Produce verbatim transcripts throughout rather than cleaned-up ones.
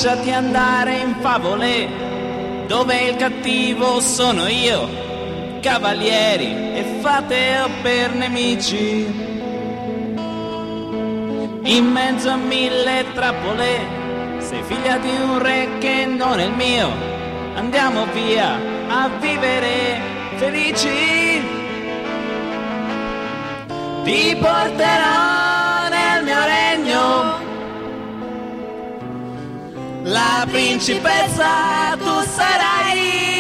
lasciati andare in favole, dove il cattivo sono io, cavalieri, e fate per nemici. In mezzo a mille trappole, sei figlia di un re che non è il mio, andiamo via a vivere felici. Ti porterò nel mio regno, la principessa tu sarai,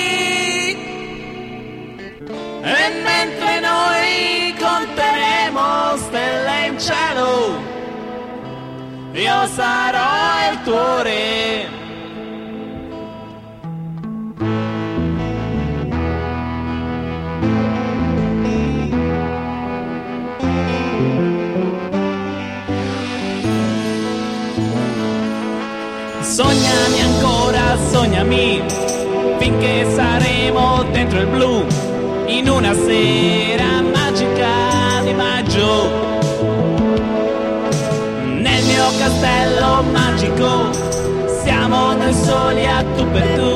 e mentre noi conteremo stelle in cielo, io sarò il tuo re. Sognami ancora, sognami, finché saremo dentro il blu, in una sera magica di maggio. Nel mio castello magico, siamo noi soli a tu per tu.